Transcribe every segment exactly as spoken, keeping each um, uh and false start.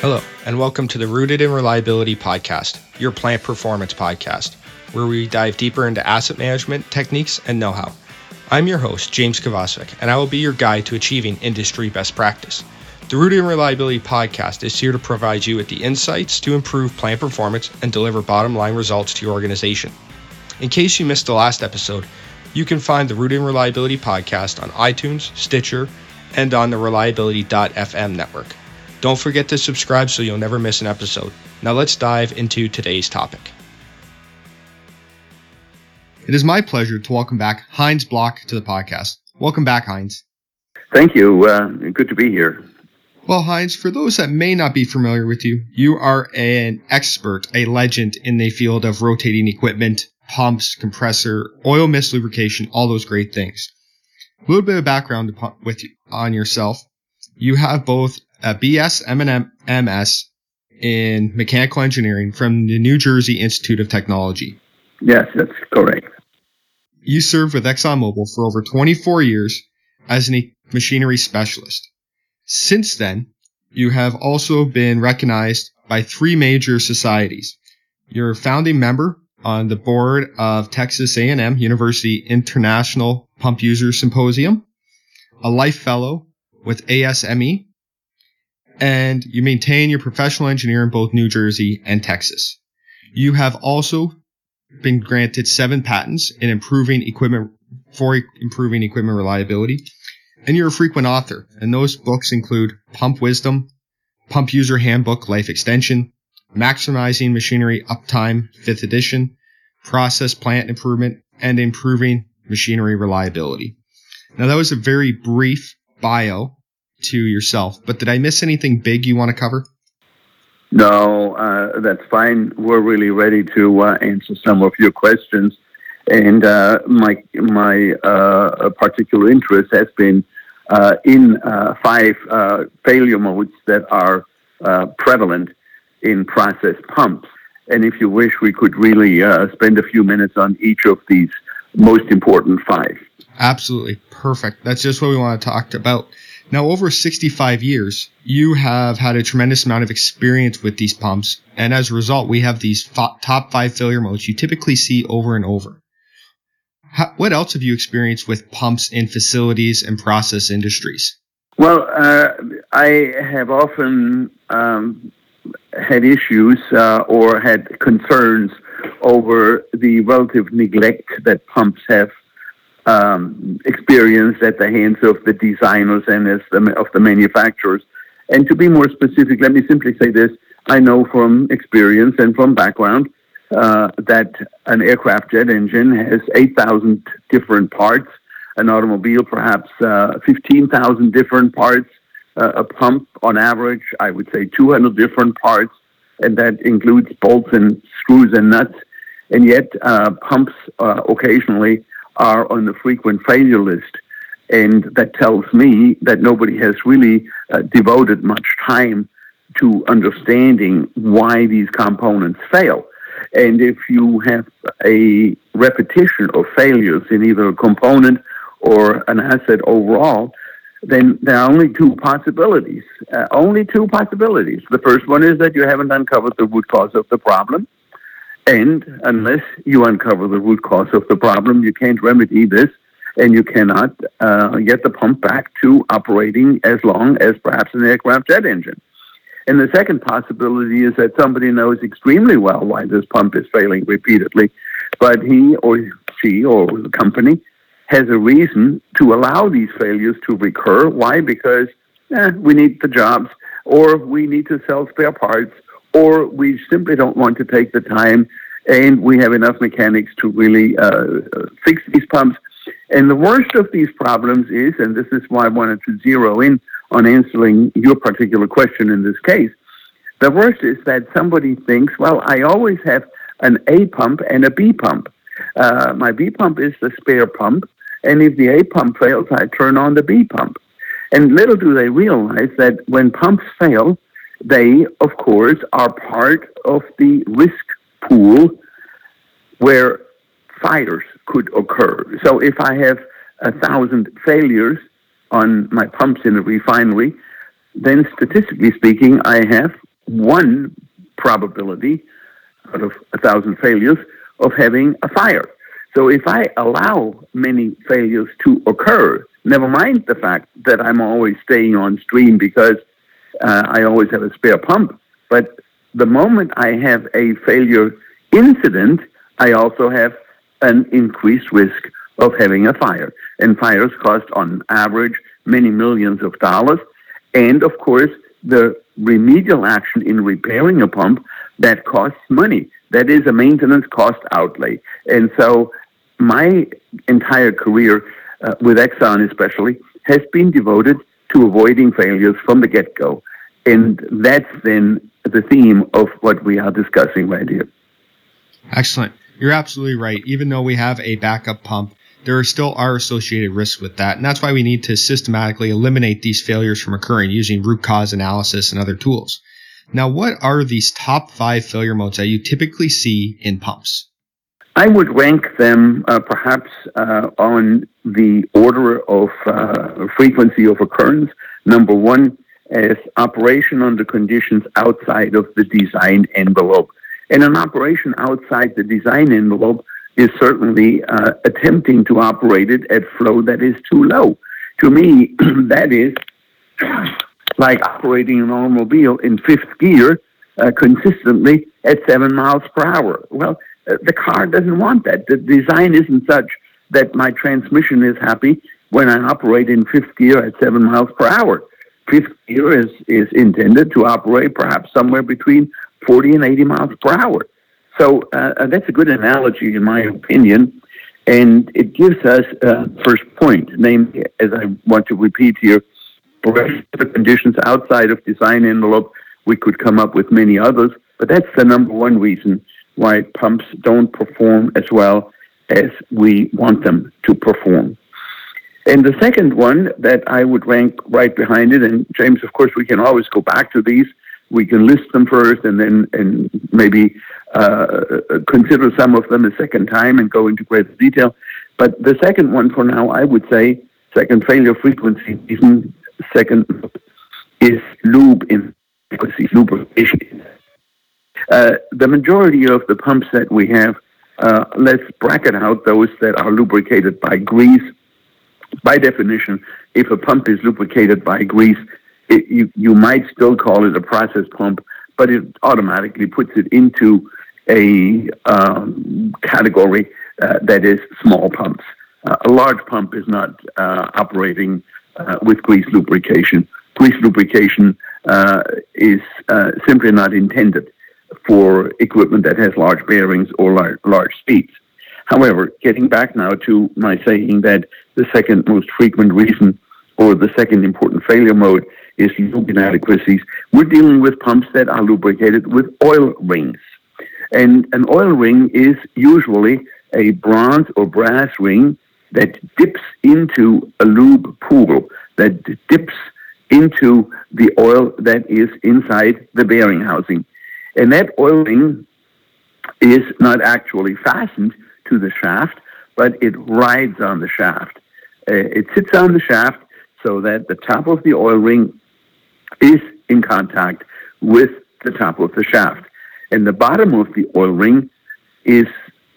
Hello, and welcome to the Rooted in Reliability podcast, your plant performance podcast, where we dive deeper into asset management techniques and know-how. I'm your host, James Kovacevic, and I will be your guide to achieving industry best practice. The Rooted in Reliability podcast is here to provide you with the insights to improve plant performance and deliver bottom-line results to your organization. In case you missed the last episode, you can find the Rooted in Reliability podcast on iTunes, Stitcher, and on the reliability dot f m network. Don't forget to subscribe so you'll never miss an episode. Now let's dive into today's topic. It is my pleasure to welcome back Heinz Block to the podcast. Welcome back, Heinz. Thank you. Uh, good to be here. Well, Heinz, for those that may not be familiar with you, you are an expert, a legend in the field of rotating equipment, pumps, compressor, oil mist lubrication, all those great things. A little bit of background with you, on yourself. You have both a B S and M S in mechanical engineering from the New Jersey Institute of Technology. Yes, that's correct. You served with ExxonMobil for over twenty-four years as a machinery specialist. Since then, you have also been recognized by three major societies. You're a founding member on the board of Texas A and M University International Pump User Symposium, a Life Fellow with A S M E, and you maintain your professional engineer in both New Jersey and Texas. You have also been granted seven patents in improving equipment for improving equipment reliability, and you're a frequent author, and those books include Pump Wisdom, Pump User Handbook Life Extension, Maximizing Machinery Uptime fifth edition, Process Plant Improvement, and Improving Machinery Reliability. Now that was a very brief bio to yourself, but did I miss anything big you want to cover? No, uh, that's fine. We're really ready to uh, answer some of your questions. And uh, my my uh, particular interest has been uh, in uh, five uh, failure modes that are uh, prevalent in process pumps. And if you wish, we could really uh, spend a few minutes on each of these most important five. Absolutely. Perfect. That's just what we want to talk about. Now, over sixty-five years, you have had a tremendous amount of experience with these pumps, and as a result, we have these f- top five failure modes you typically see over and over. How, what else have you experienced with pumps in facilities and process industries? Well, uh, I have often um, had issues uh, or had concerns over the relative neglect that pumps have Um, experience at the hands of the designers and as the, of the manufacturers. And to be more specific, let me simply say this. I know from experience and from background uh, that an aircraft jet engine has eight thousand different parts, an automobile perhaps uh, fifteen thousand different parts, uh, a pump on average, I would say two hundred different parts, and that includes bolts and screws and nuts. And yet uh, pumps uh, occasionally are on the frequent failure list. And that tells me that nobody has really uh, devoted much time to understanding why these components fail. And if you have a repetition of failures in either a component or an asset overall, then there are only two possibilities. Uh, only two possibilities. The first one is that you haven't uncovered the root cause of the problem. And unless you uncover the root cause of the problem, you can't remedy this, and you cannot uh, get the pump back to operating as long as perhaps an aircraft jet engine. And the second possibility is that somebody knows extremely well why this pump is failing repeatedly, but he or she or the company has a reason to allow these failures to recur. Why? Because eh, we need the jobs, or we need to sell spare parts, or we simply don't want to take the time, and we have enough mechanics to really uh, fix these pumps. And the worst of these problems is, and this is why I wanted to zero in on answering your particular question in this case, the worst is that somebody thinks, well, I always have an A pump and a B pump. Uh, my B pump is the spare pump, and if the A pump fails, I turn on the B pump. And little do they realize that when pumps fail, they, of course, are part of the risk pool where fires could occur. So if I have a thousand failures on my pumps in a refinery, then statistically speaking, I have one probability out of a thousand failures of having a fire. So if I allow many failures to occur, never mind the fact that I'm always staying on stream because uh, I always have a spare pump, but the moment I have a failure incident, I also have an increased risk of having a fire. And fires cost, on average, many millions of dollars. And, of course, the remedial action in repairing a pump, that costs money. That is a maintenance cost outlay. And so my entire career, uh, with Exxon especially, has been devoted to avoiding failures from the get-go. And that's then the theme of what we are discussing right here. Excellent. You're absolutely right. Even though we have a backup pump, there still are associated risks with that. And that's why we need to systematically eliminate these failures from occurring using root cause analysis and other tools. Now, what are these top five failure modes that you typically see in pumps? I would rank them uh, perhaps uh, on the order of uh, frequency of occurrence. Number one, as operation under conditions outside of the design envelope. And an operation outside the design envelope is certainly uh, attempting to operate it at flow that is too low. To me, that is like operating an automobile in fifth gear uh, consistently at seven miles per hour. Well, uh, the car doesn't want that. The design isn't such that my transmission is happy when I operate in fifth gear at seven miles per hour. Fifth gear is, is intended to operate perhaps somewhere between forty and eighty miles per hour. So uh, that's a good analogy, in my opinion, and it gives us uh, first point, namely, as I want to repeat here, for the conditions outside of design envelope, we could come up with many others, but that's the number one reason why pumps don't perform as well as we want them to perform. And the second one that I would rank right behind it, and James, of course, we can always go back to these. We can list them first and then and maybe uh, consider some of them a second time and go into greater detail. But the second one for now, I would say, second failure frequency, even second is lube inadequacy, lubrication. Uh, the majority of the pumps that we have, uh, let's bracket out those that are lubricated by grease. By definition, if a pump is lubricated by grease, it, you, you might still call it a process pump, but it automatically puts it into a um, category uh, that is small pumps. Uh, a large pump is not uh, operating uh, with grease lubrication. Grease lubrication uh, is uh, simply not intended for equipment that has large bearings or large, large speeds. However, getting back now to my saying that the second most frequent reason or the second important failure mode is lube inadequacies, we're dealing with pumps that are lubricated with oil rings. And an oil ring is usually a bronze or brass ring that dips into a lube pool, that dips into the oil that is inside the bearing housing. And that oil ring is not actually fastened to the shaft, but it rides on the shaft. Uh, it sits on the shaft so that the top of the oil ring is in contact with the top of the shaft. And the bottom of the oil ring is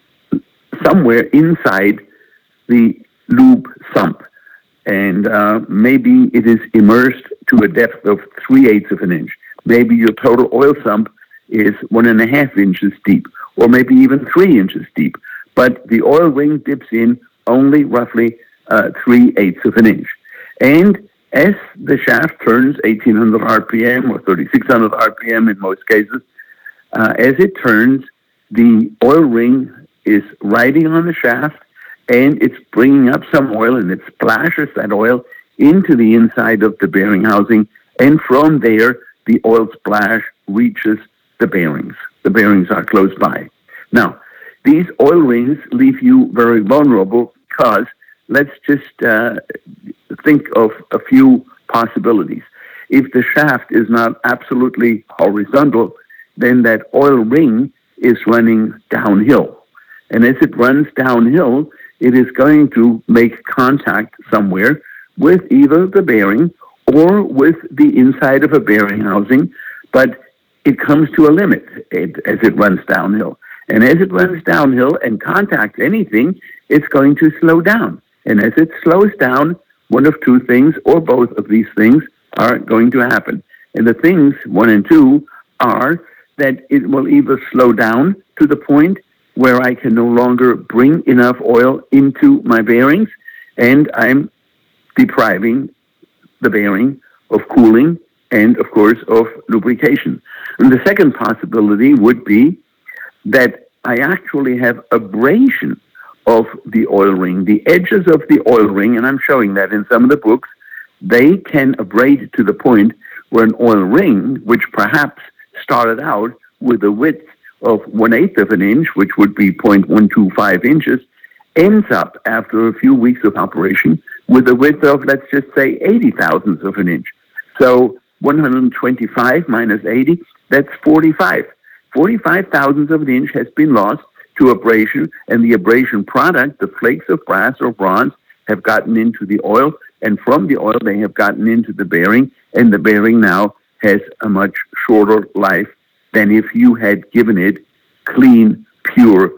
somewhere inside the lube sump. And uh, maybe it is immersed to a depth of three-eighths of an inch. Maybe your total oil sump is one and a half inches deep, or maybe even three inches deep. But the oil ring dips in only roughly uh, three-eighths of an inch. And as the shaft turns eighteen hundred R P M or thirty-six hundred R P M in most cases, uh, as it turns, the oil ring is riding on the shaft, and it's bringing up some oil, and it splashes that oil into the inside of the bearing housing, and from there, the oil splash reaches the bearings. The bearings are close by. Now, these oil rings leave you very vulnerable because let's just uh, think of a few possibilities. If the shaft is not absolutely horizontal, then that oil ring is running downhill. And as it runs downhill, it is going to make contact somewhere with either the bearing or with the inside of a bearing housing. But it comes to a limit it, as it runs downhill. And as it runs downhill and contacts anything, it's going to slow down. And as it slows down, one of two things or both of these things are going to happen. And the things, one and two, are that it will either slow down to the point where I can no longer bring enough oil into my bearings, and I'm depriving the bearing of cooling and, of course, of lubrication. And the second possibility would be that I actually have abrasion of the oil ring. The edges of the oil ring, and I'm showing that in some of the books, they can abrade to the point where an oil ring, which perhaps started out with a width of one-eighth of an inch, which would be zero point one two five inches, ends up after a few weeks of operation with a width of, let's just say, eighty thousandths of an inch. So one hundred twenty-five minus eighty, that's forty-five. forty-five thousandths of an inch has been lost to abrasion, and the abrasion product, the flakes of brass or bronze, have gotten into the oil, and from the oil they have gotten into the bearing, and the bearing now has a much shorter life than if you had given it clean, pure,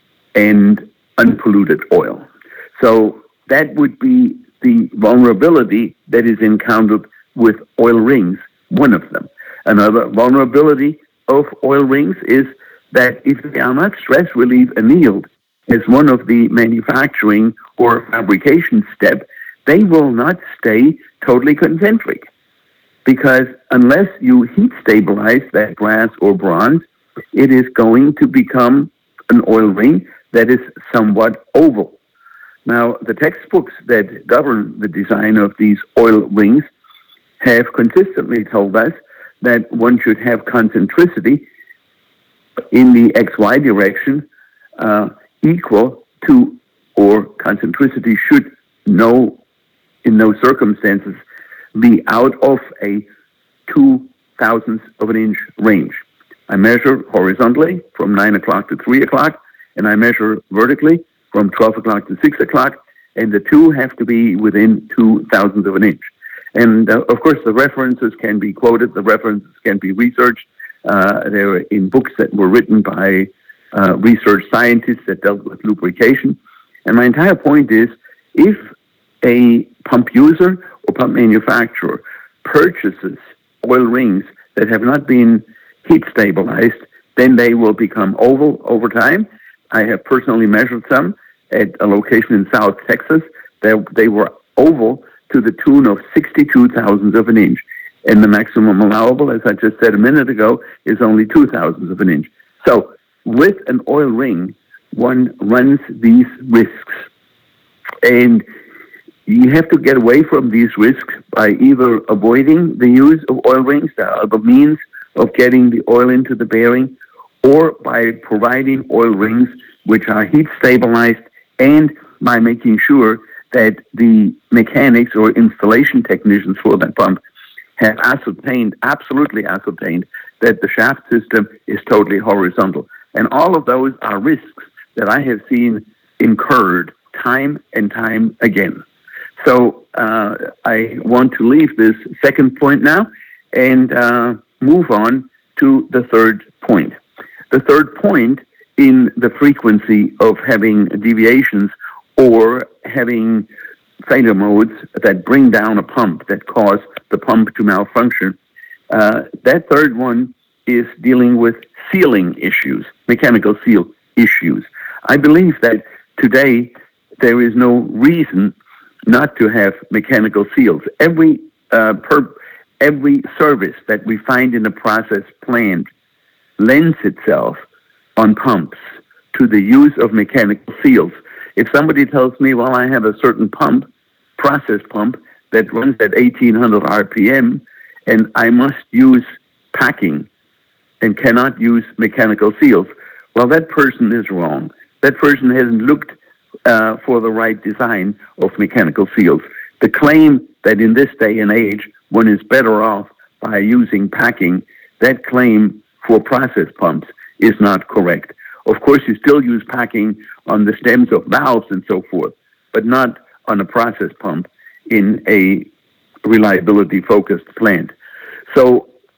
and unpolluted oil. So that would be the vulnerability that is encountered with oil rings, one of them. Another vulnerability of oil rings is that if they are not stress relief annealed as one of the manufacturing or fabrication steps, they will not stay totally concentric. Because unless you heat stabilize that brass or bronze, it is going to become an oil ring that is somewhat oval. Now, the textbooks that govern the design of these oil rings have consistently told us that one should have concentricity in the X Y direction uh, equal to, or concentricity should no, in no circumstances, be out of a two thousandths of an inch range. I measure horizontally from nine o'clock to three o'clock, and I measure vertically from twelve o'clock to six o'clock, and the two have to be within two thousandths of an inch. And, uh, of course, the references can be quoted, the references can be researched. Uh, they're in books that were written by uh, research scientists that dealt with lubrication. And my entire point is, if a pump user or pump manufacturer purchases oil rings that have not been heat stabilized, then they will become oval over time. I have personally measured some at a location in South Texas. They, they were oval to the tune of sixty-two thousandths of an inch. And the maximum allowable, as I just said a minute ago, is only two thousandths of an inch. So with an oil ring, one runs these risks. And you have to get away from these risks by either avoiding the use of oil rings, the other means of getting the oil into the bearing, or by providing oil rings which are heat stabilized, and by making sure that the mechanics or installation technicians for that pump have ascertained, absolutely ascertained, that the shaft system is totally horizontal. And all of those are risks that I have seen incurred time and time again. So uh, I want to leave this second point now and uh, move on to the third point. The third point in the frequency of having deviations or having failure modes that bring down a pump, that cause the pump to malfunction. Uh, that third one is dealing with sealing issues, mechanical seal issues. I believe that today there is no reason not to have mechanical seals. Every uh, per, every service that we find in the process plant lends itself on pumps to the use of mechanical seals. If somebody tells me, well, I have a certain pump, process pump, that runs at eighteen hundred R P M, and I must use packing and cannot use mechanical seals, well, that person is wrong. That person hasn't looked uh, for the right design of mechanical seals. The claim that in this day and age, one is better off by using packing, that claim for process pumps is not correct. Of course, you still use packing on the stems of valves and so forth, but not on a process pump in a reliability-focused plant. So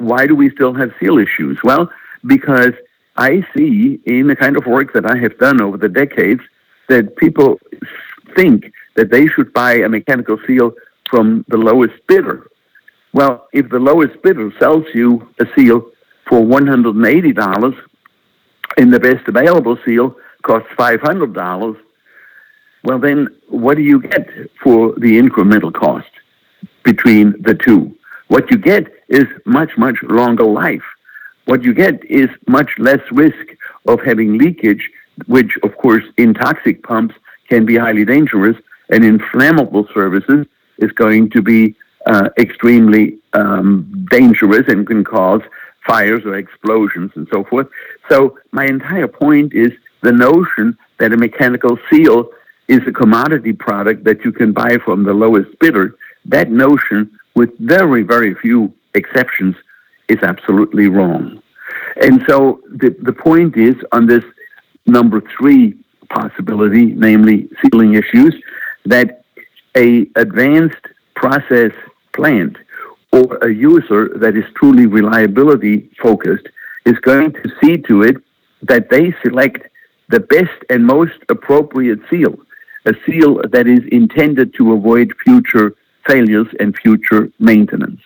why do we still have seal issues? Well, because I see in the kind of work that I have done over the decades that people think that they should buy a mechanical seal from the lowest bidder. Well, if the lowest bidder sells you a seal for one hundred eighty dollars and the best available seal costs five hundred dollars, well, then what do you get for the incremental cost between the two? What you get is much, much longer life. What you get is much less risk of having leakage, which, of course, in toxic pumps can be highly dangerous, and in flammable services is going to be uh, extremely um, dangerous and can cause fires or explosions and so forth. So my entire point is the notion that a mechanical seal is a commodity product that you can buy from the lowest bidder. That notion, with very, very few exceptions, is absolutely wrong. And so the, the point is, on this number three possibility, namely sealing issues, that a advanced process plant or a user that is truly reliability focused is going to see to it that they select the best and most appropriate seal, a seal that is intended to avoid future failures and future maintenance.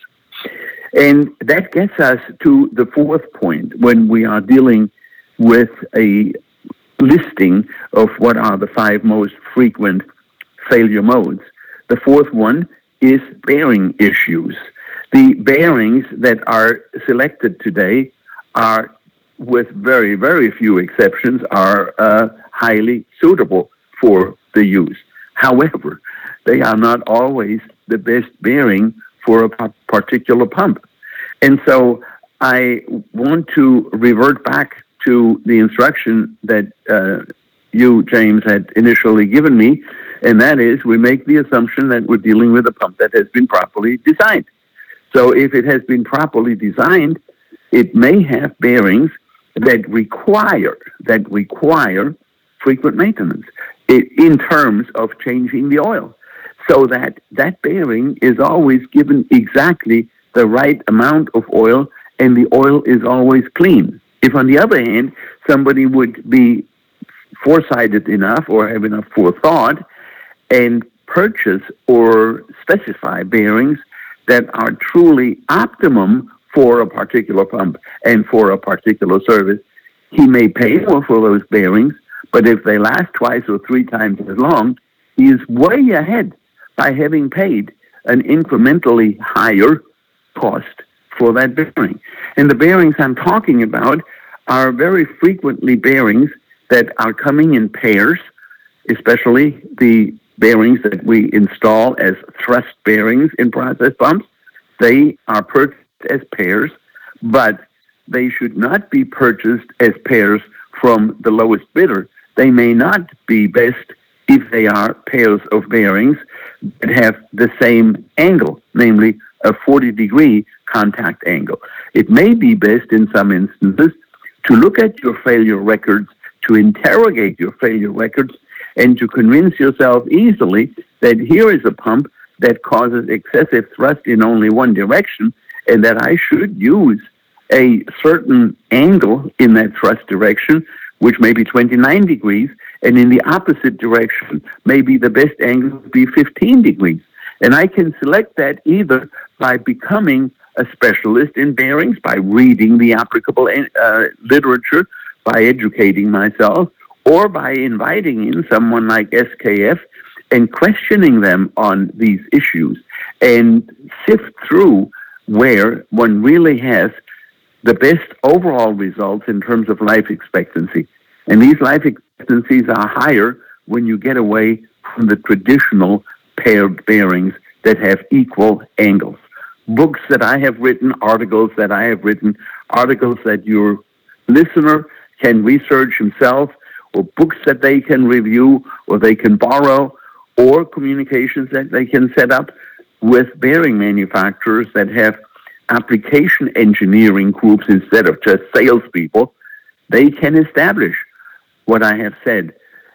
And that gets us to the fourth point when we are dealing with a listing of what are the five most frequent failure modes. The fourth one is bearing issues. The bearings that are selected today are, with very, very few exceptions, are uh, highly suitable for the use. However, they are not always the best bearing for a particular pump. And so I want to revert back to the instruction that uh, you, James, had initially given me, and that is we make the assumption that we're dealing with a pump that has been properly designed. So if it has been properly designed, it may have bearings that require, that require frequent maintenance in terms of changing the oil, so that that bearing is always given exactly the right amount of oil and the oil is always clean. If, on the other hand, somebody would be foresighted enough or have enough forethought and purchase or specify bearings that are truly optimum for a particular pump and for a particular service, he may pay more for those bearings, but if they last twice or three times as long, he is way ahead by having paid an incrementally higher cost for that bearing. And the bearings I'm talking about are very frequently bearings that are coming in pairs, especially the bearings that we install as thrust bearings in process pumps. They are purchased as pairs, but they should not be purchased as pairs from the lowest bidder. They may not be best if they are pairs of bearings that have the same angle, namely a forty degree contact angle. It may be best in some instances to look at your failure records, to interrogate your failure records, and to convince yourself easily that here is a pump that causes excessive thrust in only one direction, and that I should use a certain angle in that thrust direction, which may be twenty-nine degrees, and in the opposite direction, maybe the best angle would be fifteen degrees. And I can select that either by becoming a specialist in bearings, by reading the applicable uh, literature, by educating myself, or by inviting in someone like S K F and questioning them on these issues and sift through where one really has the best overall results in terms of life expectancy. And these life expectancies are higher when you get away from the traditional paired bearings that have equal angles. Books that I have written, articles that I have written, articles that your listener can research himself, or books that they can review or they can borrow, or communications that they can set up with bearing manufacturers that have application engineering groups instead of just salespeople. They can establish what I have said,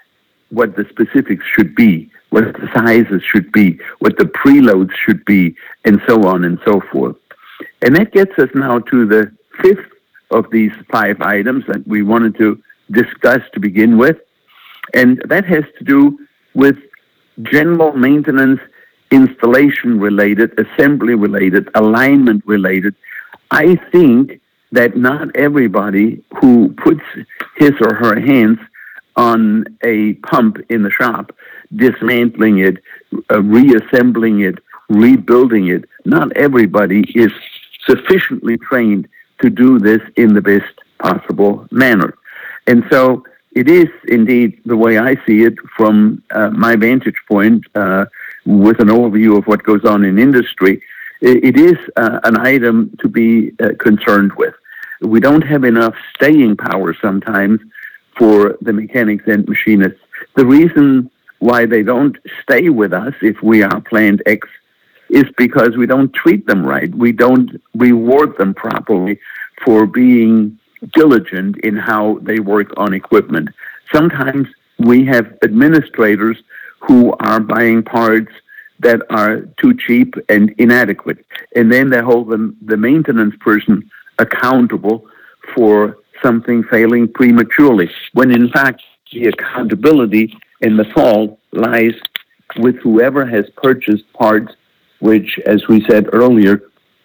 what the specifics should be, what the sizes should be, what the preloads should be, and so on and so forth. And that gets us now to the fifth of these five items that we wanted to discuss to begin with. And that has to do with general maintenance, installation related, assembly related, alignment related. I think that not everybody who puts his or her hands on a pump in the shop, dismantling it, uh, reassembling it, rebuilding it, not everybody is sufficiently trained to do this in the best possible manner. And so it is indeed the way I see it from uh, my vantage point, uh, with an overview of what goes on in industry. It, it is uh, an item to be uh, concerned with. We don't have enough staying power sometimes for the mechanics and machinists. The reason why they don't stay with us if we are plant X is because we don't treat them right. We don't reward them properly for being diligent in how they work on equipment. Sometimes we have administrators who are buying parts that are too cheap and inadequate, and then they hold them, the maintenance person accountable for something failing prematurely, when in fact the accountability and the fault lies with whoever has purchased parts which, as we said earlier,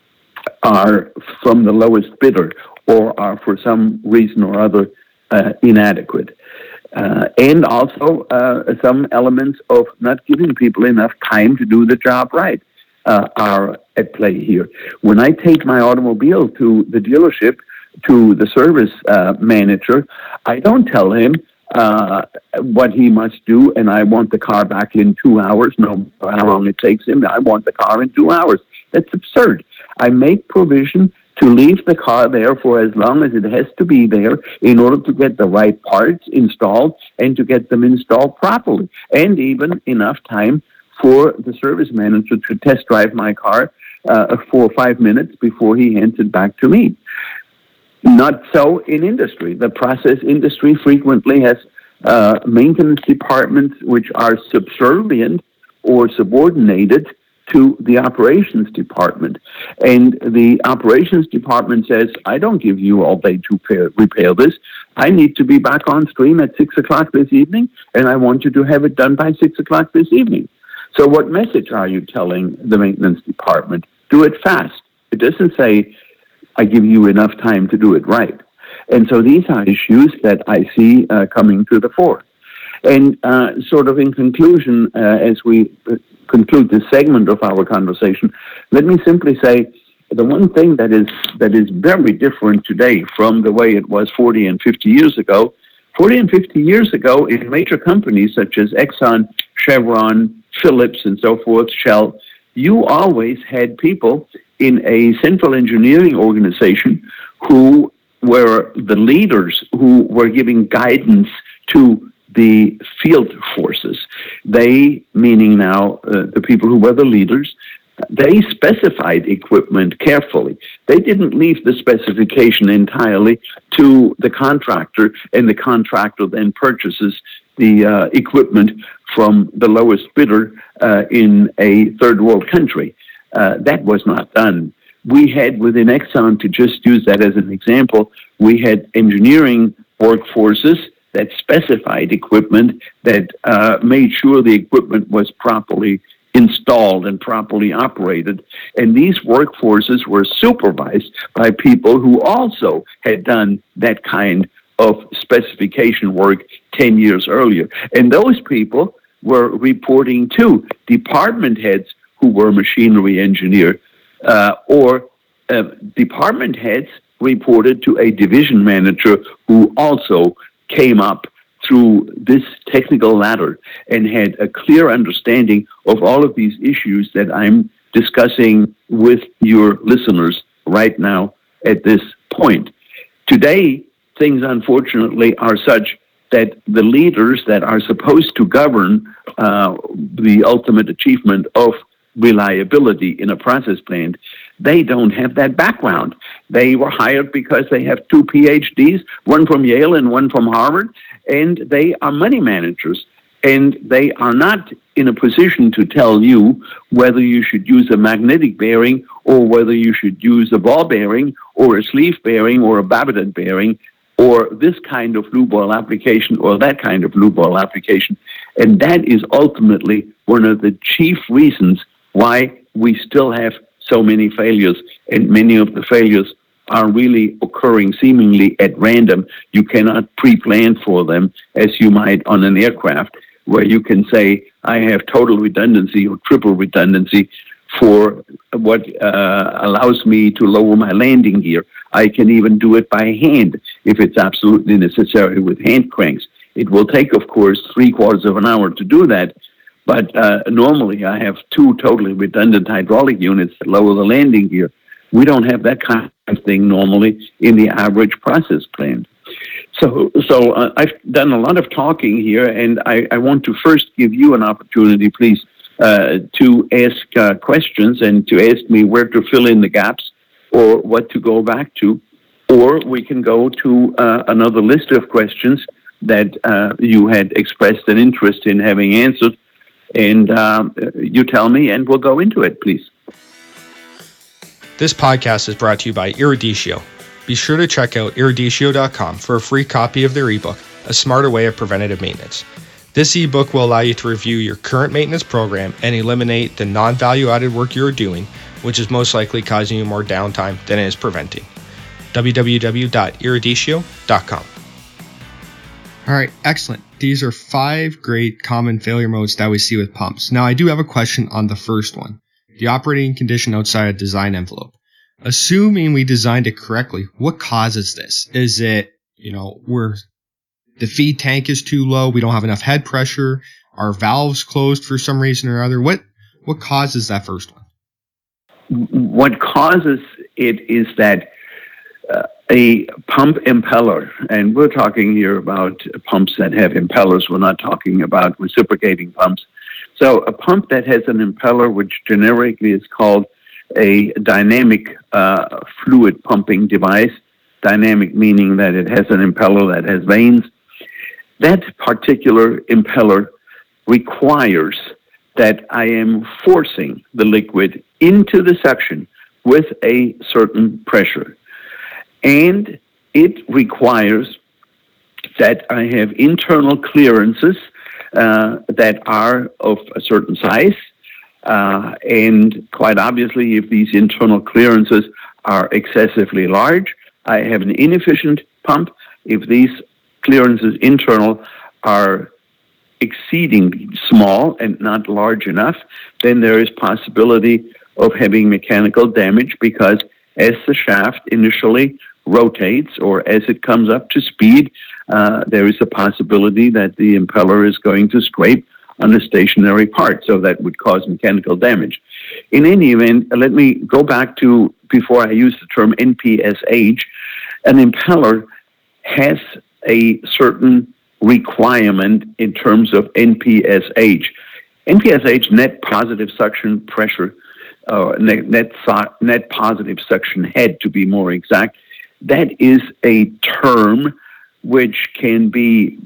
are from the lowest bidder or are for some reason or other uh, inadequate. Uh, and also uh, some elements of not giving people enough time to do the job right uh, are at play here. When I take my automobile to the dealership, to the service uh, manager, I don't tell him uh, what he must do, and I want the car back in two hours, no matter how long it takes him. I want the car in two hours. That's absurd. I make provision to leave the car there for as long as it has to be there in order to get the right parts installed and to get them installed properly, and even enough time for the service manager to test drive my car uh, for five minutes before he hands it back to me. Not so in industry. The process industry frequently has uh, maintenance departments which are subservient or subordinated to the operations department. And the operations department says, I don't give you all day to repair, repair this. I need to be back on stream at six o'clock this evening, and I want you to have it done by six o'clock this evening. So what message are you telling the maintenance department? Do it fast. It doesn't say, I give you enough time to do it right. And so these are issues that I see uh, coming to the fore. And uh, sort of in conclusion, uh, as we conclude this segment of our conversation, let me simply say the one thing that is that is very different today from the way it was forty and fifty years ago. forty and fifty years ago, in major companies such as Exxon, Chevron, Phillips, and so forth, Shell, you always had people in a central engineering organization who were the leaders who were giving guidance to the field forces. They, meaning now uh, the people who were the leaders, they specified equipment carefully. They didn't leave the specification entirely to the contractor, and the contractor then purchases the uh, equipment from the lowest bidder uh, in a third world country. Uh, that was not done. We had within Exxon, to just use that as an example, we had engineering workforces that specified equipment, that uh, made sure the equipment was properly installed and properly operated. And these workforces were supervised by people who also had done that kind of specification work ten years earlier. And those people were reporting to department heads who were machinery engineer, uh, or uh, department heads reported to a division manager who also came up through this technical ladder and had a clear understanding of all of these issues that I'm discussing with your listeners right now at this point. Today, things unfortunately are such that the leaders that are supposed to govern uh, the ultimate achievement of reliability in a process plant, they don't have that background. They were hired because they have two P H Ds, one from Yale and one from Harvard, and they are money managers. And they are not in a position to tell you whether you should use a magnetic bearing or whether you should use a ball bearing or a sleeve bearing or a Babbitton bearing or this kind of lube oil application or that kind of lube oil application. And that is ultimately one of the chief reasons why we still have so many failures, and many of the failures are really occurring seemingly at random. You cannot pre-plan for them as you might on an aircraft, where you can say, I have total redundancy or triple redundancy for what uh, allows me to lower my landing gear. I can even do it by hand if it's absolutely necessary with hand cranks. It will take, of course, three quarters of an hour to do that. But uh, normally I have two totally redundant hydraulic units that lower the landing gear. We don't have that kind of thing normally in the average process plant. So so uh, I've done a lot of talking here, and I, I want to first give you an opportunity, please, uh, to ask uh, questions and to ask me where to fill in the gaps or what to go back to. Or we can go to uh, another list of questions that uh, you had expressed an interest in having answered. And um, you tell me, and we'll go into it, please. This podcast is brought to you by Eruditio. Be sure to check out eruditio dot com for a free copy of their ebook, A Smarter Way of Preventative Maintenance. This ebook will allow you to review your current maintenance program and eliminate the non-value added work you are doing, which is most likely causing you more downtime than it is preventing. w w w dot eruditio dot com. All right, excellent. These are five great common failure modes that we see with pumps. Now, I do have a question on the first one, the operating condition outside a design envelope. Assuming we designed it correctly, what causes this? Is it, you know, where the feed tank is too low, we don't have enough head pressure, our valves closed for some reason or other? What what causes that first one? What causes it is that uh, a pump impeller, and we're talking here about pumps that have impellers, we're not talking about reciprocating pumps. So a pump that has an impeller, which generically is called a dynamic uh, fluid pumping device, dynamic meaning that it has an impeller that has vanes. That particular impeller requires that I am forcing the liquid into the suction with a certain pressure. And it requires that I have internal clearances uh, that are of a certain size. Uh, and quite obviously, if these internal clearances are excessively large, I have an inefficient pump. If these clearances internal are exceeding small and not large enough, then there is possibility of having mechanical damage, because as the shaft initially rotates or as it comes up to speed, uh, there is a possibility that the impeller is going to scrape on a stationary part, so that would cause mechanical damage. In any event, let me go back to, before I use the term N P S H, an impeller has a certain requirement in terms of N P S H. N P S H, net positive suction pressure, uh, net, net, so, net positive suction head to be more exact, that is a term which can be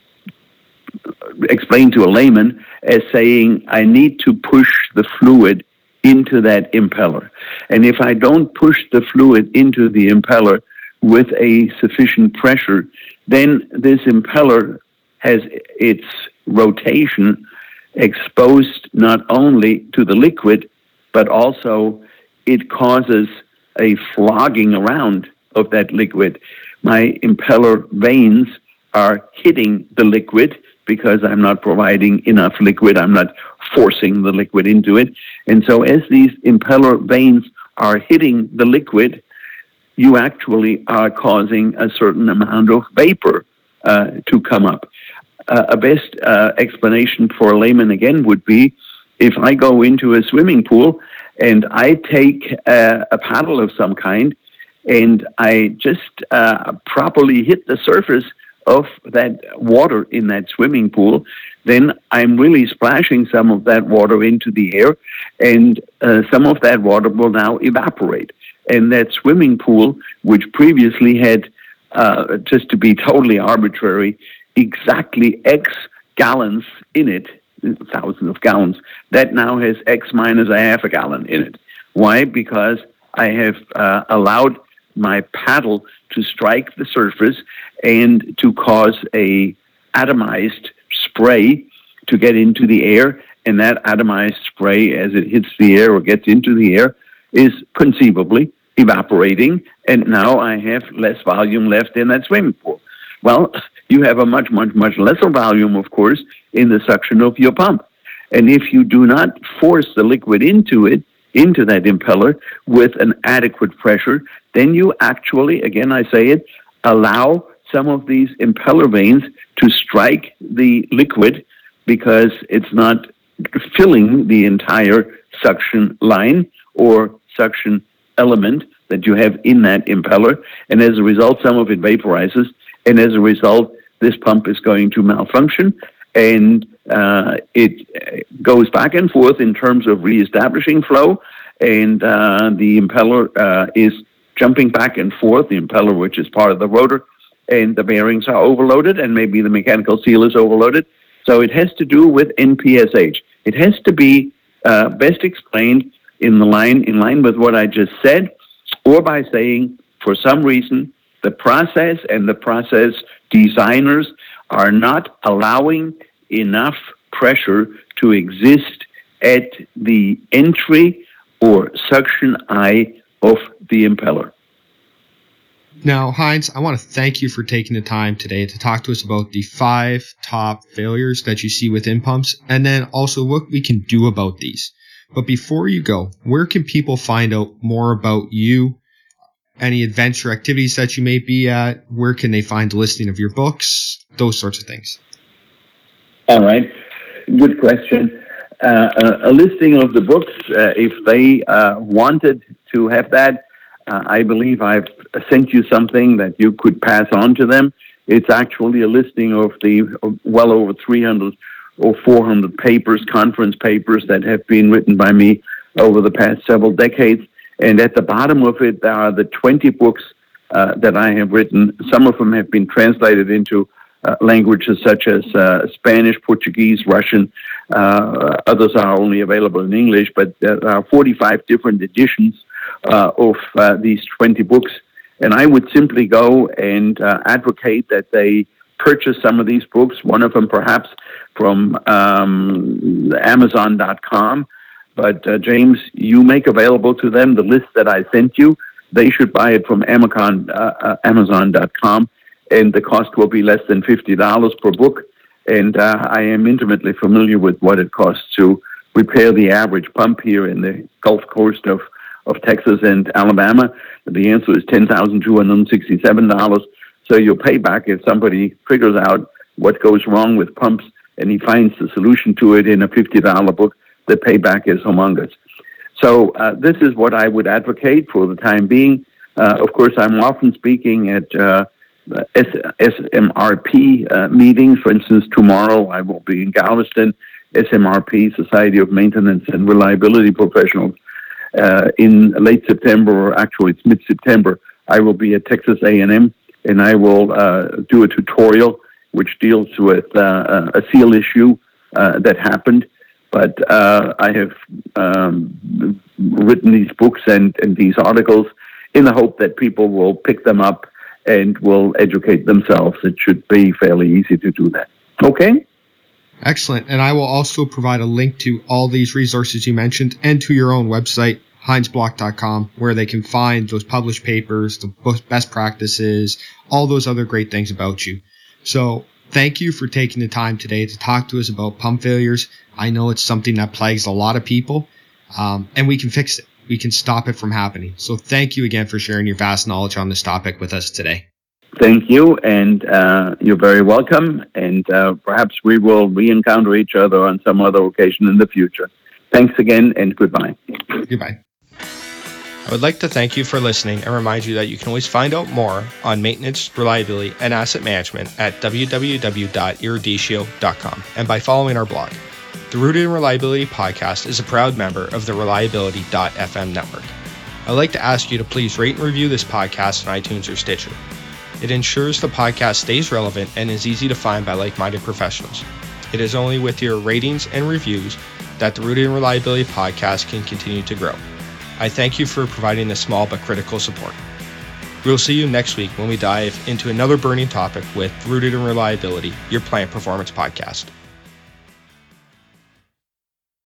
explained to a layman as saying, I need to push the fluid into that impeller. And if I don't push the fluid into the impeller with a sufficient pressure, then this impeller has its rotation exposed not only to the liquid, but also it causes a flogging around of that liquid. My impeller vanes are hitting the liquid because I'm not providing enough liquid. I'm not forcing the liquid into it. And so as these impeller vanes are hitting the liquid, you actually are causing a certain amount of vapor uh, to come up. Uh, a best uh, explanation for a layman, again, would be if I go into a swimming pool and I take uh, a paddle of some kind and I just uh, properly hit the surface of that water in that swimming pool, then I'm really splashing some of that water into the air, and uh, some of that water will now evaporate. And that swimming pool, which previously had, uh, just to be totally arbitrary, exactly X gallons in it, thousands of gallons, that now has X minus a half a gallon in it. Why? Because I have uh, allowed my paddle to strike the surface and to cause a atomized spray to get into the air, and that atomized spray, as it hits the air or gets into the air, is conceivably evaporating, and now I have less volume left in that swimming pool. Well, you have a much, much, much lesser volume, of course, in the suction of your pump. And if you do not force the liquid into it, into that impeller with an adequate pressure, then you actually, again, I say it, allow some of these impeller vanes to strike the liquid because it's not filling the entire suction line or suction element that you have in that impeller. And as a result, some of it vaporizes. And as a result, this pump is going to malfunction. And uh, it goes back and forth in terms of reestablishing flow. And uh, the impeller uh, is jumping back and forth, the impeller, which is part of the rotor, and the bearings are overloaded, and maybe the mechanical seal is overloaded. So it has to do with N P S H. It has to be uh, best explained in the line, in line with what I just said, or by saying, for some reason, the process and the process designers are not allowing enough pressure to exist at the entry or suction eye of the impeller. Now, Heinz, I want to thank you for taking the time today to talk to us about the five top failures that you see within pumps, and then also what we can do about these. But before you go, where can people find out more about you, any adventure activities that you may be at? Where can they find the listing of your books? Those sorts of things. All right. Good question. Uh, a, a listing of the books, uh, if they uh, wanted to have that, uh, I believe I've sent you something that you could pass on to them. It's actually a listing of the well over three hundred or four hundred papers, conference papers that have been written by me over the past several decades. And at the bottom of it, there are the twenty books uh, that I have written. Some of them have been translated into uh, languages such as uh, Spanish, Portuguese, Russian. Uh, others are only available in English, but there are forty-five different editions uh, of uh, these twenty books. And I would simply go and uh, advocate that they purchase some of these books, one of them perhaps from um, Amazon dot com. But, uh, James, you make available to them the list that I sent you. They should buy it from Amazon, uh, uh, Amazon dot com, and the cost will be less than fifty dollars per book. And uh, I am intimately familiar with what it costs to repair the average pump here in the Gulf Coast of, of Texas and Alabama. The answer is ten thousand two hundred sixty-seven dollars. So your payback, if somebody figures out what goes wrong with pumps and he finds the solution to it in a fifty dollars book, the payback is humongous. So uh, this is what I would advocate for the time being. Uh, of course, I'm often speaking at uh, S M R P uh, meetings. For instance, tomorrow I will be in Galveston, S M R P, Society of Maintenance and Reliability Professionals. Uh, in late September, or actually it's mid-September, I will be at Texas A and M, and I will uh, do a tutorial which deals with uh, a seal issue uh, that happened. But uh, I have um, written these books and, and these articles in the hope that people will pick them up and will educate themselves. It should be fairly easy to do that. Okay? Excellent. And I will also provide a link to all these resources you mentioned and to your own website, heinz block dot com, where they can find those published papers, the best practices, all those other great things about you. So thank you for taking the time today to talk to us about pump failures. I know it's something that plagues a lot of people, um, and we can fix it. We can stop it from happening. So thank you again for sharing your vast knowledge on this topic with us today. Thank you, and uh, you're very welcome, and uh, perhaps we will re-encounter each other on some other occasion in the future. Thanks again, and goodbye. Goodbye. I would like to thank you for listening and remind you that you can always find out more on maintenance, reliability, and asset management at w w w dot eruditio dot com and by following our blog. The Rooted in Reliability podcast is a proud member of the reliability dot f m network. I'd like to ask you to please rate and review this podcast on iTunes or Stitcher. It ensures the podcast stays relevant and is easy to find by like-minded professionals. It is only with your ratings and reviews that the Rooted in Reliability podcast can continue to grow. I thank you for providing this small but critical support. We'll see you next week when we dive into another burning topic with Rooted in Reliability, your plant performance podcast.